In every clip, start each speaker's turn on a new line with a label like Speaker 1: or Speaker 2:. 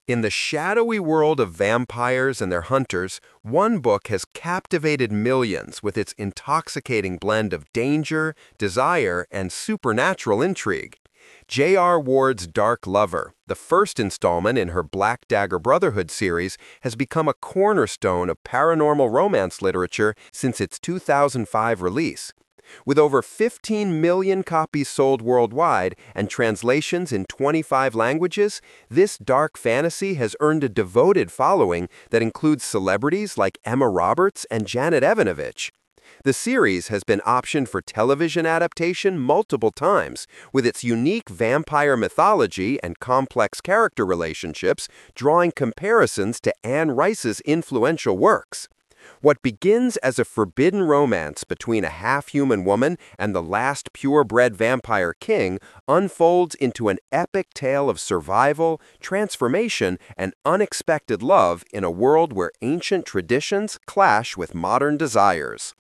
Speaker 1: In the shadowy world of vampires and their hunters, one book has captivated millions with its intoxicating blend of danger, desire, and supernatural intrigue. J.R. Ward's Dark Lover, the first installment in her Black Dagger Brotherhood series, has become a cornerstone of paranormal romance literature since its 2005 release. With over 15 million copies sold worldwide and translations in 25 languages, this dark fantasy has earned a devoted following that includes celebrities like Emma Roberts and Janet Evanovich. The series has been optioned for television adaptation multiple times, with its unique vampire mythology and complex character relationships drawing comparisons to Anne Rice's influential works. What begins as a forbidden romance between a half-human woman and the last purebred vampire king unfolds into an epic tale of survival, transformation, and unexpected love in a world where ancient traditions clash with modern desires.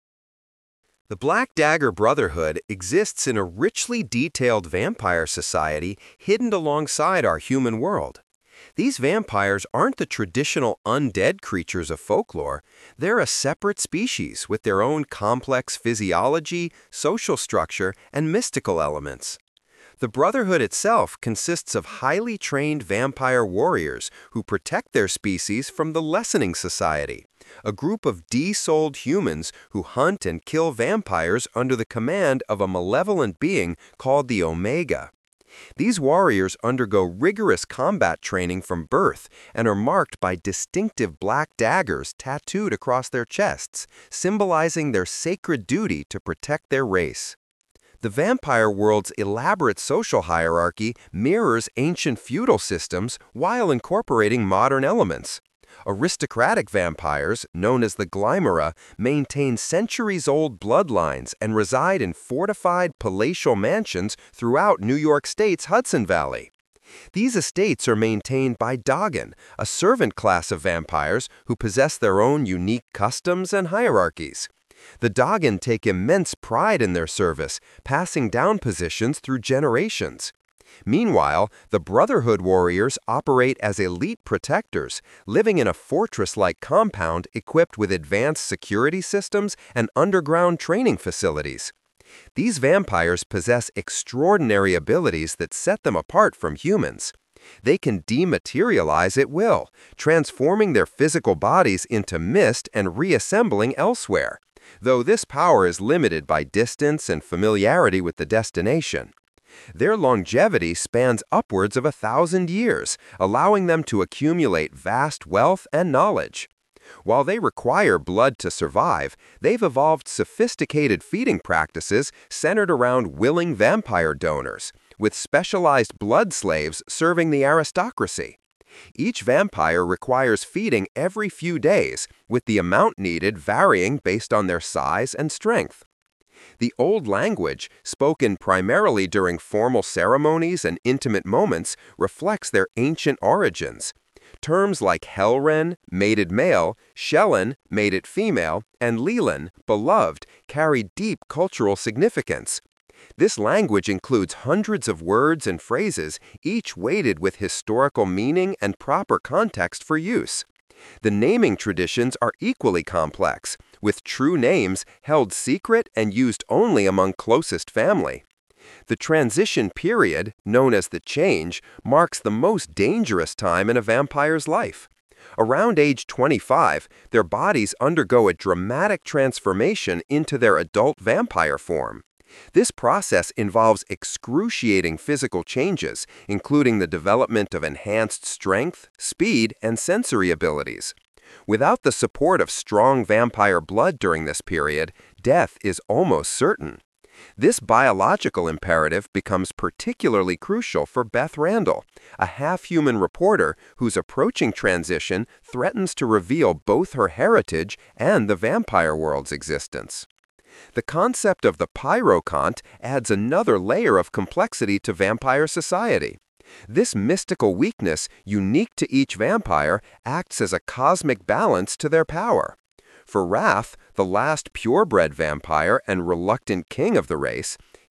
Speaker 1: The Black Dagger Brotherhood exists in a richly detailed vampire society hidden alongside our human world. These vampires aren't the traditional undead creatures of folklore. They're a separate species with their own complex physiology, social structure, and mystical elements. The Brotherhood itself consists of highly trained vampire warriors who protect their species from the Lessening Society, a group of de-souled humans who hunt and kill vampires under the command of a malevolent being called the Omega. These warriors undergo rigorous combat training from birth and are marked by distinctive black daggers tattooed across their chests, symbolizing their sacred duty to protect their race. The vampire world's elaborate social hierarchy mirrors ancient feudal systems while incorporating modern elements. Aristocratic vampires, known as the Glimera, maintain centuries-old bloodlines and reside in fortified palatial mansions throughout New York State's Hudson Valley. These estates are maintained by Doggin, a servant class of vampires who possess their own unique customs and hierarchies. The Doggin take immense pride in their service, passing down positions through generations. Meanwhile, the Brotherhood warriors operate as elite protectors, living in a fortress-like compound equipped with advanced security systems and underground training facilities. These vampires possess extraordinary abilities that set them apart from humans. They can dematerialize at will, transforming their physical bodies into mist and reassembling elsewhere, though this power is limited by distance and familiarity with the destination. Their longevity spans upwards of 1,000 years, allowing them to accumulate vast wealth and knowledge. While they require blood to survive, they've evolved sophisticated feeding practices centered around willing vampire donors, with specialized blood slaves serving the aristocracy. Each vampire requires feeding every few days, with the amount needed varying based on their size and strength. The Old Language, spoken primarily during formal ceremonies and intimate moments, reflects their ancient origins. Terms like Hellren, mated male, Shellen, mated female, and Leland, beloved, carry deep cultural significance. This language includes hundreds of words and phrases, each weighted with historical meaning and proper context for use. The naming traditions are equally complex, with true names held secret and used only among closest family. The transition period, known as the Change, marks the most dangerous time in a vampire's life. Around age 25, their bodies undergo a dramatic transformation into their adult vampire form. This process involves excruciating physical changes, including the development of enhanced strength, speed, and sensory abilities. Without the support of strong vampire blood during this period, death is almost certain. This biological imperative becomes particularly crucial for Beth Randall, a half-human reporter whose approaching transition threatens to reveal both her heritage and the vampire world's existence. The concept of the Pyrocont adds another layer of complexity to vampire society. This mystical weakness, unique to each vampire, acts as a cosmic balance to their power. For Wrath, the last purebred vampire and reluctant king of the race,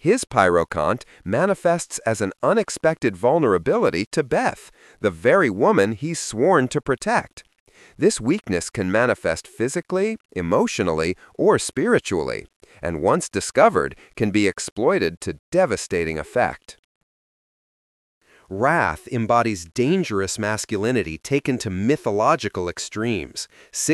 Speaker 1: His pyrocont manifests as an unexpected vulnerability to Beth, the very woman he's sworn to protect. This weakness can manifest physically, emotionally, or spiritually, and once discovered, can be exploited to devastating effect. Wrath embodies dangerous masculinity taken to mythological extremes.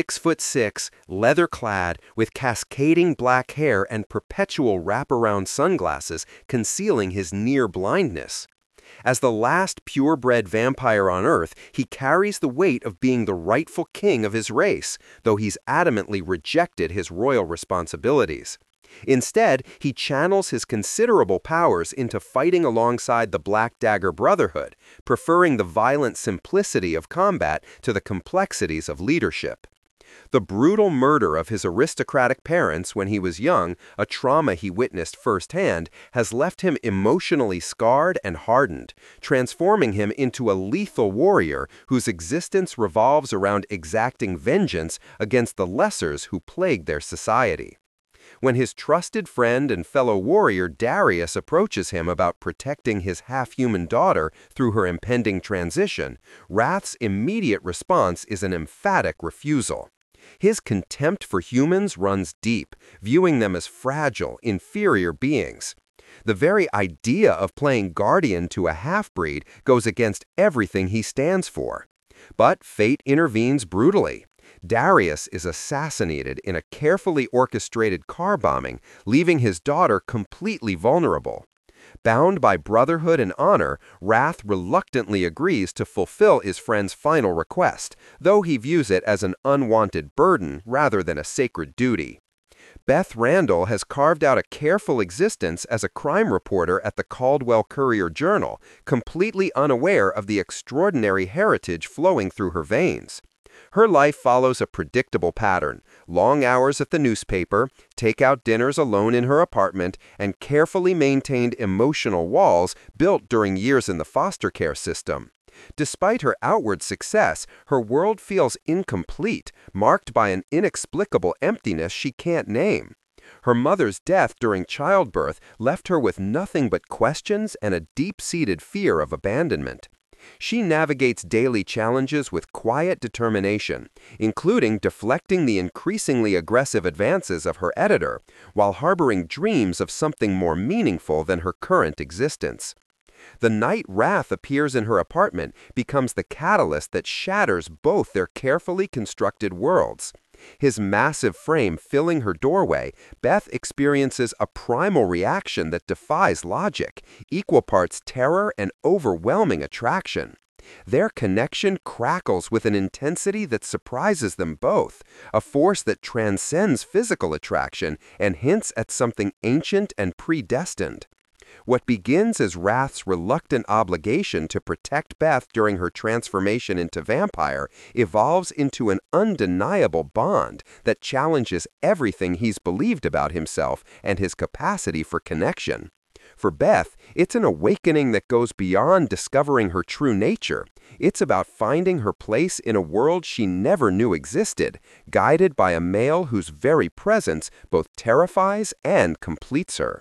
Speaker 1: 6'6", leather-clad, with cascading black hair and perpetual wraparound sunglasses concealing his near blindness. As the last purebred vampire on Earth, he carries the weight of being the rightful king of his race, though he's adamantly rejected his royal responsibilities. Instead, he channels his considerable powers into fighting alongside the Black Dagger Brotherhood, preferring the violent simplicity of combat to the complexities of leadership. The brutal murder of his aristocratic parents when he was young, a trauma he witnessed firsthand, has left him emotionally scarred and hardened, transforming him into a lethal warrior whose existence revolves around exacting vengeance against the lessers who plague their society. When his trusted friend and fellow warrior Darius approaches him about protecting his half-human daughter through her impending transition, Wrath's immediate response is an emphatic refusal. His contempt for humans runs deep, viewing them as fragile, inferior beings. The very idea of playing guardian to a half-breed goes against everything he stands for. But fate intervenes brutally. Darius is assassinated in a carefully orchestrated car bombing, leaving his daughter completely vulnerable. Bound by brotherhood and honor, Wrath reluctantly agrees to fulfill his friend's final request, though he views it as an unwanted burden rather than a sacred duty. Beth Randall has carved out a careful existence as a crime reporter at the Caldwell Courier-Journal, completely unaware of the extraordinary heritage flowing through her veins. Her life follows a predictable pattern: long hours at the newspaper, take-out dinners alone in her apartment, and carefully maintained emotional walls built during years in the foster care system. Despite her outward success, her world feels incomplete, marked by an inexplicable emptiness she can't name. Her mother's death during childbirth left her with nothing but questions and a deep-seated fear of abandonment. She navigates daily challenges with quiet determination, including deflecting the increasingly aggressive advances of her editor, while harboring dreams of something more meaningful than her current existence. The night Wrath appears in her apartment becomes the catalyst that shatters both their carefully constructed worlds. His massive frame filling her doorway, Beth experiences a primal reaction that defies logic, equal parts terror and overwhelming attraction. Their connection crackles with an intensity that surprises them both, a force that transcends physical attraction and hints at something ancient and predestined. What begins as Wrath's reluctant obligation to protect Beth during her transformation into vampire evolves into an undeniable bond that challenges everything he's believed about himself and his capacity for connection. For Beth, it's an awakening that goes beyond discovering her true nature. It's about finding her place in a world she never knew existed, guided by a male whose very presence both terrifies and completes her.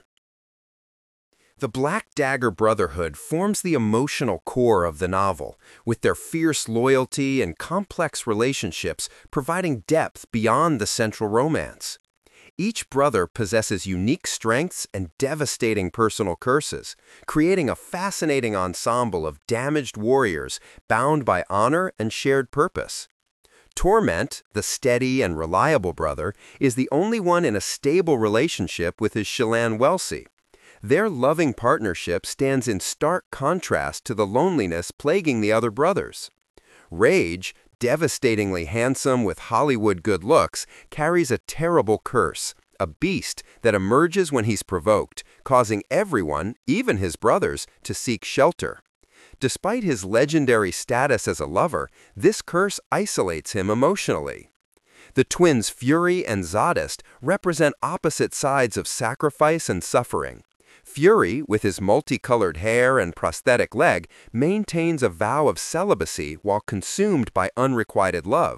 Speaker 1: The Black Dagger Brotherhood forms the emotional core of the novel, with their fierce loyalty and complex relationships providing depth beyond the central romance. Each brother possesses unique strengths and devastating personal curses, creating a fascinating ensemble of damaged warriors bound by honor and shared purpose. Torment, the steady and reliable brother, is the only one in a stable relationship with his Shallan Welsey. Their loving partnership stands in stark contrast to the loneliness plaguing the other brothers. Rage, devastatingly handsome with Hollywood good looks, carries a terrible curse, a beast that emerges when he's provoked, causing everyone, even his brothers, to seek shelter. Despite his legendary status as a lover, this curse isolates him emotionally. The twins Fury and Zadist represent opposite sides of sacrifice and suffering. Fury, with his multicolored hair and prosthetic leg, maintains a vow of celibacy while consumed by unrequited love.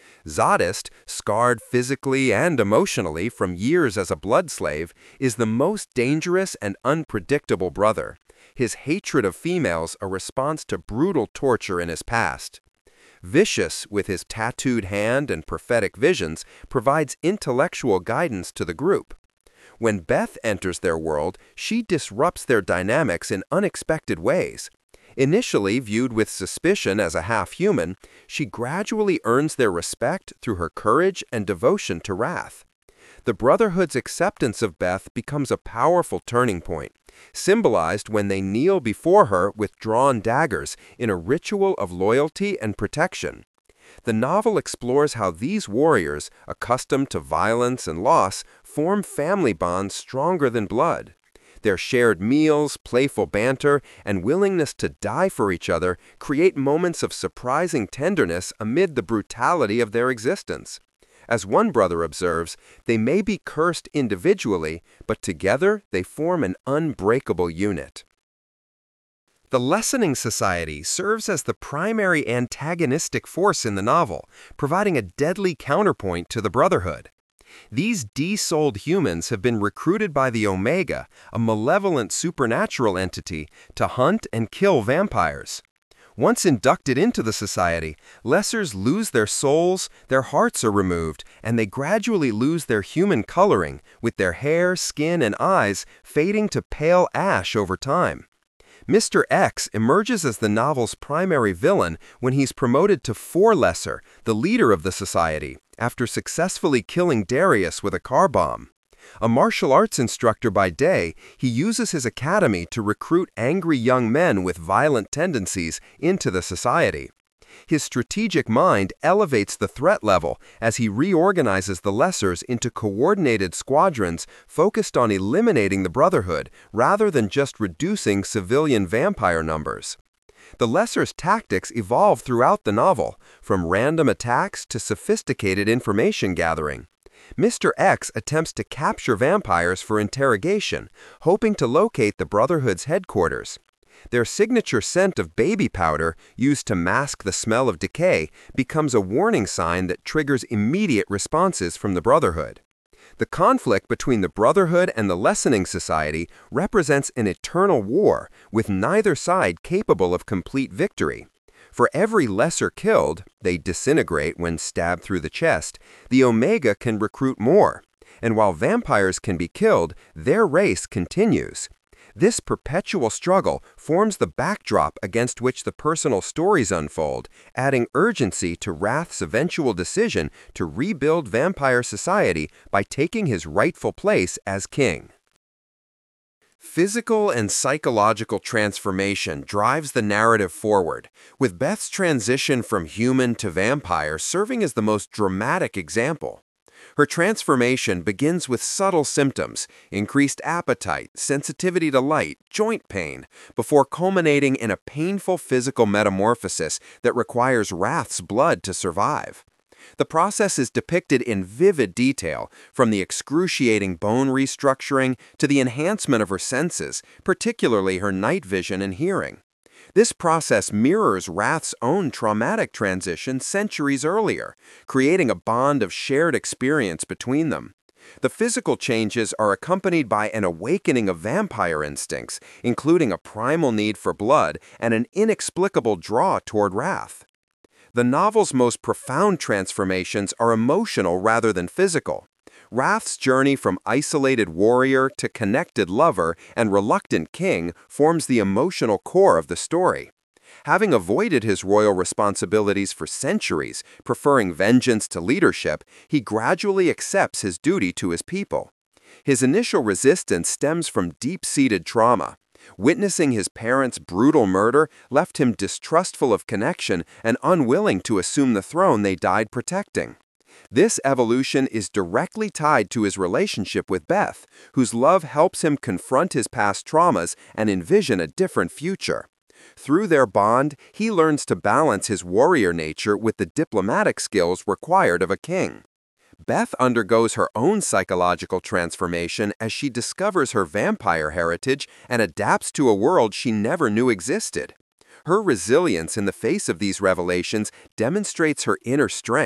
Speaker 1: Zadist, scarred physically and emotionally from years as a blood slave, is the most dangerous and unpredictable brother. His hatred of females a response to brutal torture in his past. Vicious, with his tattooed hand and prophetic visions, provides intellectual guidance to the group. When Beth enters their world, she disrupts their dynamics in unexpected ways. Initially viewed with suspicion as a half-human, she gradually earns their respect through her courage and devotion to Wrath. The Brotherhood's acceptance of Beth becomes a powerful turning point, symbolized when they kneel before her with drawn daggers in a ritual of loyalty and protection. The novel explores how these warriors, accustomed to violence and loss, form family bonds stronger than blood. Their shared meals, playful banter, and willingness to die for each other create moments of surprising tenderness amid the brutality of their existence. As one brother observes, they may be cursed individually, but together they form an unbreakable unit. The Lessening Society serves as the primary antagonistic force in the novel, providing a deadly counterpoint to the Brotherhood. These de-souled humans have been recruited by the Omega, a malevolent supernatural entity, to hunt and kill vampires. Once inducted into the society, lessers lose their souls, their hearts are removed, and they gradually lose their human coloring, with their hair, skin, and eyes fading to pale ash over time. Mr. X emerges as the novel's primary villain when he's promoted to Four Lesser, the leader of the society, after successfully killing Darius with a car bomb. A martial arts instructor by day, he uses his academy to recruit angry young men with violent tendencies into the society. His strategic mind elevates the threat level as he reorganizes the Lessers into coordinated squadrons focused on eliminating the Brotherhood rather than just reducing civilian vampire numbers. The Lessers' tactics evolve throughout the novel, from random attacks to sophisticated information gathering. Mr. X attempts to capture vampires for interrogation, hoping to locate the Brotherhood's headquarters. Their signature scent of baby powder, used to mask the smell of decay, becomes a warning sign that triggers immediate responses from the Brotherhood. The conflict between the Brotherhood and the Lessening Society represents an eternal war, with neither side capable of complete victory. For every lesser killed, they disintegrate when stabbed through the chest, the Omega can recruit more. And while vampires can be killed, their race continues. This perpetual struggle forms the backdrop against which the personal stories unfold, adding urgency to Wrath's eventual decision to rebuild vampire society by taking his rightful place as king. Physical and psychological transformation drives the narrative forward, with Beth's transition from human to vampire serving as the most dramatic example. Her transformation begins with subtle symptoms, increased appetite, sensitivity to light, joint pain, before culminating in a painful physical metamorphosis that requires Wrath's blood to survive. The process is depicted in vivid detail, from the excruciating bone restructuring to the enhancement of her senses, particularly her night vision and hearing. This process mirrors Wrath's own traumatic transition centuries earlier, creating a bond of shared experience between them. The physical changes are accompanied by an awakening of vampire instincts, including a primal need for blood and an inexplicable draw toward Wrath. The novel's most profound transformations are emotional rather than physical. Wrath's journey from isolated warrior to connected lover and reluctant king forms the emotional core of the story. Having avoided his royal responsibilities for centuries, preferring vengeance to leadership, he gradually accepts his duty to his people. His initial resistance stems from deep-seated trauma. Witnessing his parents' brutal murder left him distrustful of connection and unwilling to assume the throne they died protecting. This evolution is directly tied to his relationship with Beth, whose love helps him confront his past traumas and envision a different future. Through their bond, he learns to balance his warrior nature with the diplomatic skills required of a king. Beth undergoes her own psychological transformation as she discovers her vampire heritage and adapts to a world she never knew existed. Her resilience in the face of these revelations demonstrates her inner strength.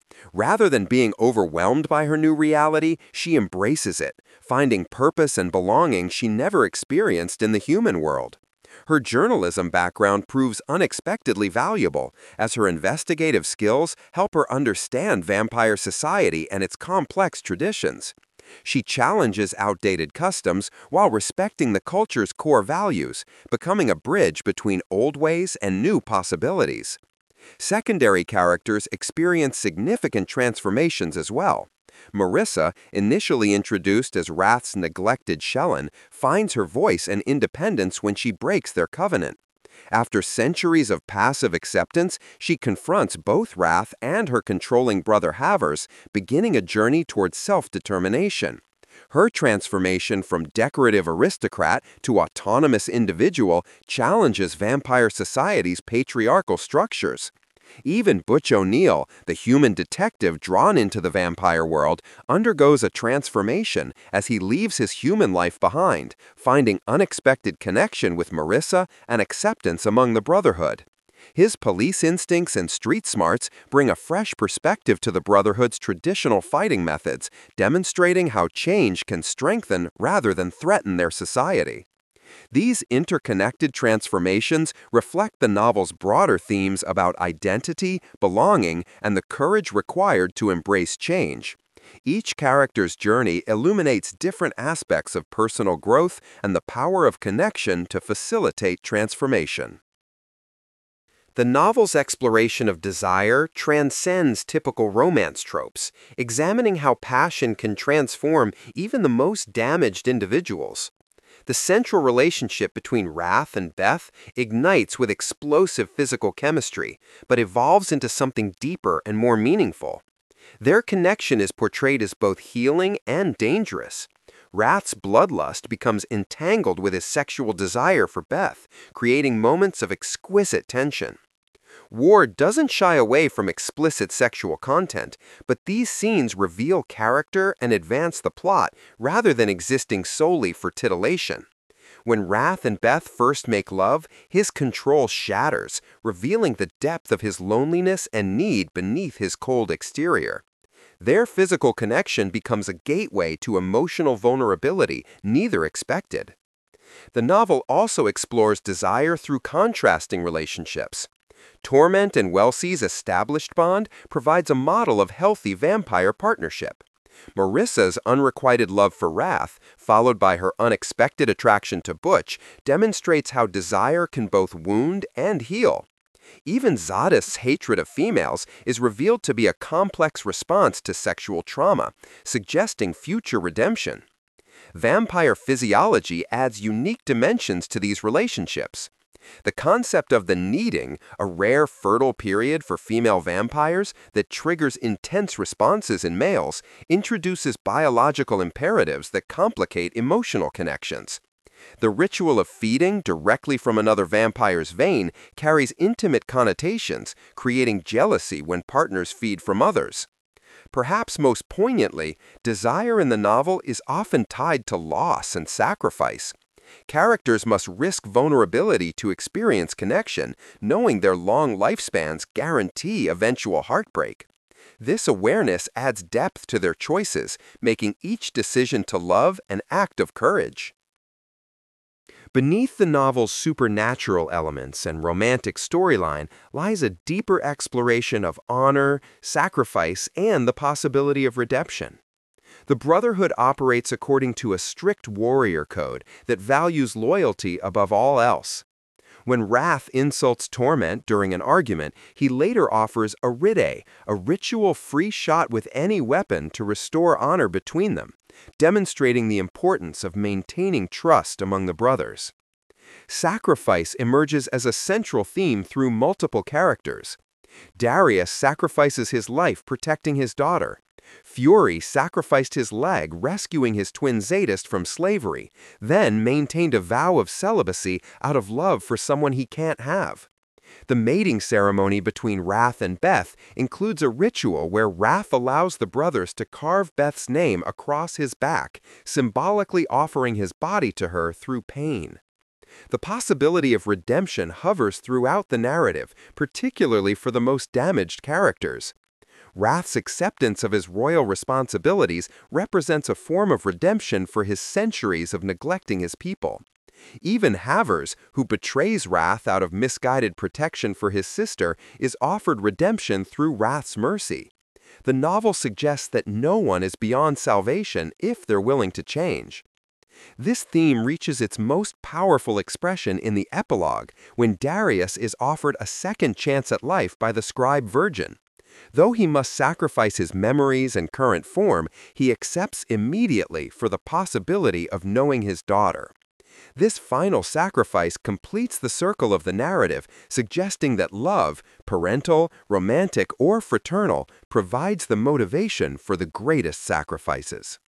Speaker 1: Rather than being overwhelmed by her new reality, she embraces it, finding purpose and belonging she never experienced in the human world. Her journalism background proves unexpectedly valuable, as her investigative skills help her understand vampire society and its complex traditions. She challenges outdated customs while respecting the culture's core values, becoming a bridge between old ways and new possibilities. Secondary characters experience significant transformations as well. Marissa, initially introduced as Wrath's neglected Shelyn, finds her voice and independence when she breaks their covenant. After centuries of passive acceptance, she confronts both Wrath and her controlling brother Havers, beginning a journey towards self-determination. Her transformation from decorative aristocrat to autonomous individual challenges vampire society's patriarchal structures. Even Butch O'Neill, the human detective drawn into the vampire world, undergoes a transformation as he leaves his human life behind, finding unexpected connection with Marissa and acceptance among the Brotherhood. His police instincts and street smarts bring a fresh perspective to the Brotherhood's traditional fighting methods, demonstrating how change can strengthen rather than threaten their society. These interconnected transformations reflect the novel's broader themes about identity, belonging, and the courage required to embrace change. Each character's journey illuminates different aspects of personal growth and the power of connection to facilitate transformation. The novel's exploration of desire transcends typical romance tropes, examining how passion can transform even the most damaged individuals. The central relationship between Wrath and Beth ignites with explosive physical chemistry, but evolves into something deeper and more meaningful. Their connection is portrayed as both healing and dangerous. Wrath's bloodlust becomes entangled with his sexual desire for Beth, creating moments of exquisite tension. Ward doesn't shy away from explicit sexual content, but these scenes reveal character and advance the plot rather than existing solely for titillation. When Wrath and Beth first make love, his control shatters, revealing the depth of his loneliness and need beneath his cold exterior. Their physical connection becomes a gateway to emotional vulnerability neither expected. The novel also explores desire through contrasting relationships. Torment and Welsy's established bond provides a model of healthy vampire partnership. Marissa's unrequited love for Wrath, followed by her unexpected attraction to Butch, demonstrates how desire can both wound and heal. Even Zadist's hatred of females is revealed to be a complex response to sexual trauma, suggesting future redemption. Vampire physiology adds unique dimensions to these relationships. The concept of the needing, a rare fertile period for female vampires that triggers intense responses in males, introduces biological imperatives that complicate emotional connections. The ritual of feeding directly from another vampire's vein carries intimate connotations, creating jealousy when partners feed from others. Perhaps most poignantly, desire in the novel is often tied to loss and sacrifice. Characters must risk vulnerability to experience connection, knowing their long lifespans guarantee eventual heartbreak. This awareness adds depth to their choices, making each decision to love an act of courage. Beneath the novel's supernatural elements and romantic storyline lies a deeper exploration of honor, sacrifice, and the possibility of redemption. The Brotherhood operates according to a strict warrior code that values loyalty above all else. When Wrath insults Torment during an argument, he later offers a Ride, a ritual-free shot with any weapon to restore honor between them, demonstrating the importance of maintaining trust among the brothers. Sacrifice emerges as a central theme through multiple characters. Darius sacrifices his life protecting his daughter. Fury sacrificed his leg rescuing his twin Zadist from slavery, then maintained a vow of celibacy out of love for someone he can't have. The mating ceremony between Wrath and Beth includes a ritual where Wrath allows the brothers to carve Beth's name across his back, symbolically offering his body to her through pain. The possibility of redemption hovers throughout the narrative, particularly for the most damaged characters. Wrath's acceptance of his royal responsibilities represents a form of redemption for his centuries of neglecting his people. Even Havers, who betrays Wrath out of misguided protection for his sister, is offered redemption through Wrath's mercy. The novel suggests that no one is beyond salvation if they're willing to change. This theme reaches its most powerful expression in the epilogue, when Darius is offered a second chance at life by the scribe Virgin. Though he must sacrifice his memories and current form, he accepts immediately for the possibility of knowing his daughter. This final sacrifice completes the circle of the narrative, suggesting that love, parental, romantic, or fraternal, provides the motivation for the greatest sacrifices.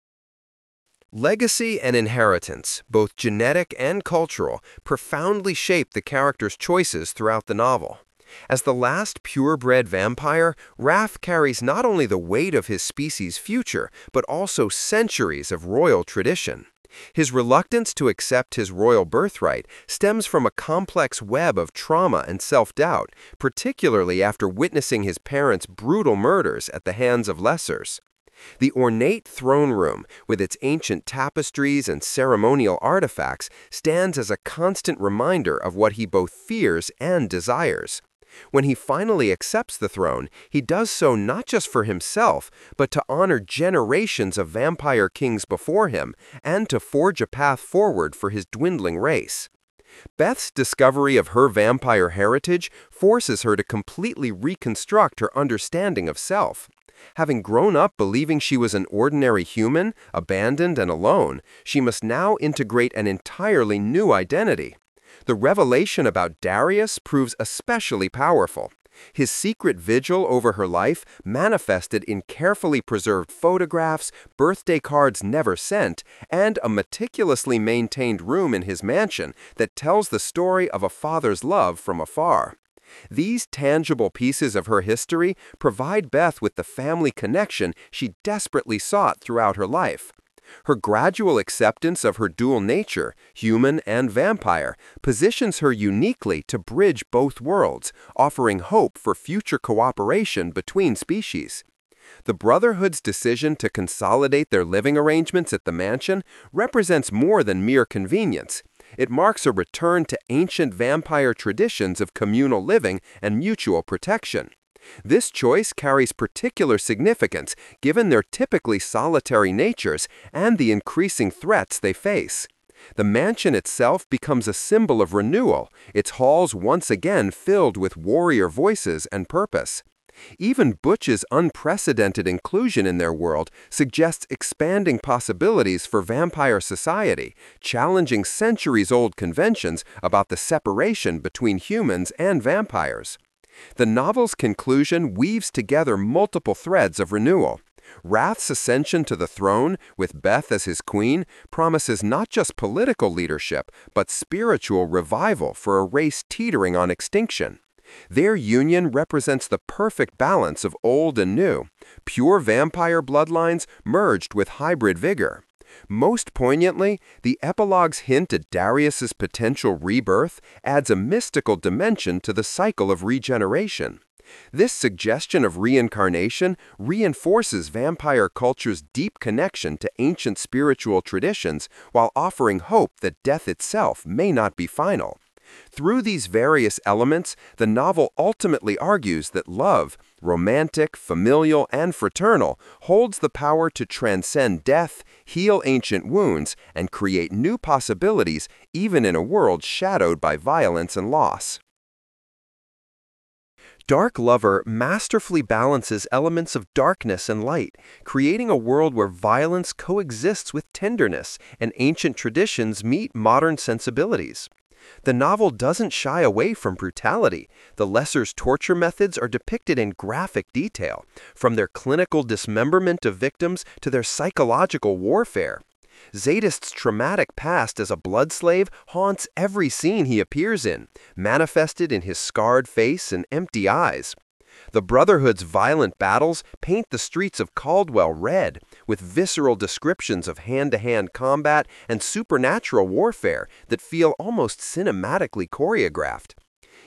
Speaker 1: Legacy and inheritance, both genetic and cultural, profoundly shape the character's choices throughout the novel. As the last purebred vampire, Wrath carries not only the weight of his species' future, but also centuries of royal tradition. His reluctance to accept his royal birthright stems from a complex web of trauma and self-doubt, particularly after witnessing his parents' brutal murders at the hands of lessers. The ornate throne room, with its ancient tapestries and ceremonial artifacts, stands as a constant reminder of what he both fears and desires. When he finally accepts the throne, he does so not just for himself, but to honor generations of vampire kings before him and to forge a path forward for his dwindling race. Beth's discovery of her vampire heritage forces her to completely reconstruct her understanding of self. Having grown up believing she was an ordinary human, abandoned and alone, she must now integrate an entirely new identity. The revelation about Darius proves especially powerful. His secret vigil over her life manifested in carefully preserved photographs, birthday cards never sent, and a meticulously maintained room in his mansion that tells the story of a father's love from afar. These tangible pieces of her history provide Beth with the family connection she desperately sought throughout her life. Her gradual acceptance of her dual nature, human and vampire, positions her uniquely to bridge both worlds, offering hope for future cooperation between species. The Brotherhood's decision to consolidate their living arrangements at the mansion represents more than mere convenience. It marks a return to ancient vampire traditions of communal living and mutual protection. This choice carries particular significance given their typically solitary natures and the increasing threats they face. The mansion itself becomes a symbol of renewal, its halls once again filled with warrior voices and purpose. Even Butch's unprecedented inclusion in their world suggests expanding possibilities for vampire society, challenging centuries-old conventions about the separation between humans and vampires. The novel's conclusion weaves together multiple threads of renewal. Wrath's ascension to the throne, with Beth as his queen, promises not just political leadership, but spiritual revival for a race teetering on extinction. Their union represents the perfect balance of old and new, pure vampire bloodlines merged with hybrid vigor. Most poignantly, the epilogue's hint at Darius's potential rebirth adds a mystical dimension to the cycle of regeneration. This suggestion of reincarnation reinforces vampire culture's deep connection to ancient spiritual traditions while offering hope that death itself may not be final. Through these various elements, the novel ultimately argues that love, romantic, familial, and fraternal, holds the power to transcend death, heal ancient wounds, and create new possibilities even in a world shadowed by violence and loss. Dark Lover masterfully balances elements of darkness and light, creating a world where violence coexists with tenderness and ancient traditions meet modern sensibilities. The novel doesn't shy away from brutality. The Lesser's torture methods are depicted in graphic detail, from their clinical dismemberment of victims to their psychological warfare. Zadist's traumatic past as a blood slave haunts every scene he appears in, manifested in his scarred face and empty eyes. The Brotherhood's violent battles paint the streets of Caldwell red, with visceral descriptions of hand-to-hand combat and supernatural warfare that feel almost cinematically choreographed.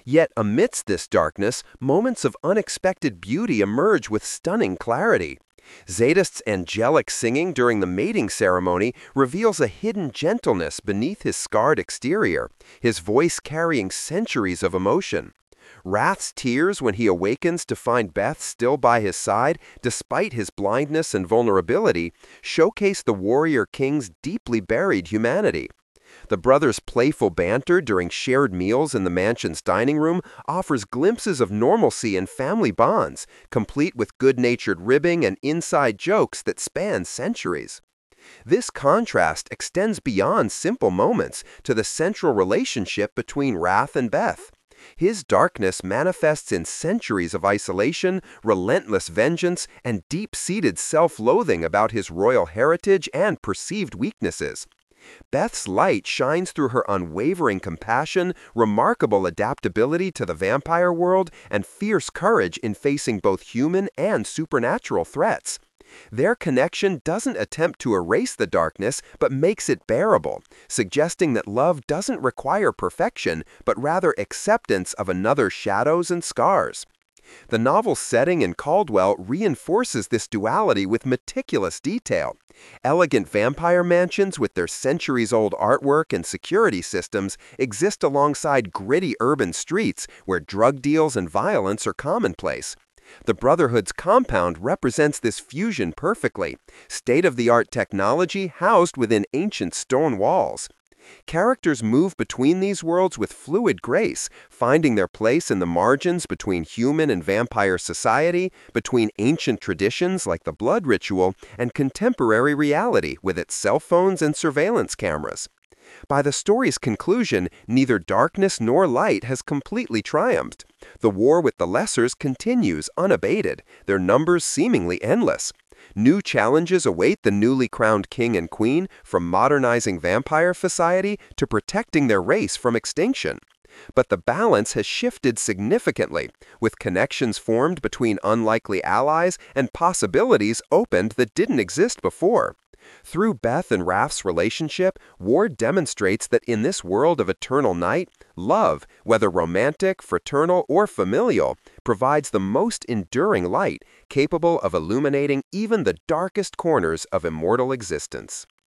Speaker 1: Yet amidst this darkness, moments of unexpected beauty emerge with stunning clarity. Zadist's angelic singing during the mating ceremony reveals a hidden gentleness beneath his scarred exterior, his voice carrying centuries of emotion. Wrath's tears when he awakens to find Beth still by his side, despite his blindness and vulnerability, showcase the warrior king's deeply buried humanity. The brothers' playful banter during shared meals in the mansion's dining room offers glimpses of normalcy and family bonds, complete with good-natured ribbing and inside jokes that span centuries. This contrast extends beyond simple moments to the central relationship between Wrath and Beth. His darkness manifests in centuries of isolation, relentless vengeance, and deep-seated self-loathing about his royal heritage and perceived weaknesses. Beth's light shines through her unwavering compassion, remarkable adaptability to the vampire world, and fierce courage in facing both human and supernatural threats. Their connection doesn't attempt to erase the darkness, but makes it bearable, suggesting that love doesn't require perfection, but rather acceptance of another's shadows and scars. The novel's setting in Caldwell reinforces this duality with meticulous detail. Elegant vampire mansions with their centuries-old artwork and security systems exist alongside gritty urban streets where drug deals and violence are commonplace. The Brotherhood's compound represents this fusion perfectly, state-of-the-art technology housed within ancient stone walls. Characters move between these worlds with fluid grace, finding their place in the margins between human and vampire society, between ancient traditions like the blood ritual, and contemporary reality with its cell phones and surveillance cameras. By the story's conclusion, neither darkness nor light has completely triumphed. The war with the Lessers continues unabated, their numbers seemingly endless. New challenges await the newly crowned king and queen, from modernizing vampire society to protecting their race from extinction. But the balance has shifted significantly, with connections formed between unlikely allies and possibilities opened that didn't exist before. Through Beth and Raph's relationship, Ward demonstrates that in this world of eternal night, love, whether romantic, fraternal, or familial, provides the most enduring light, capable of illuminating even the darkest corners of immortal existence.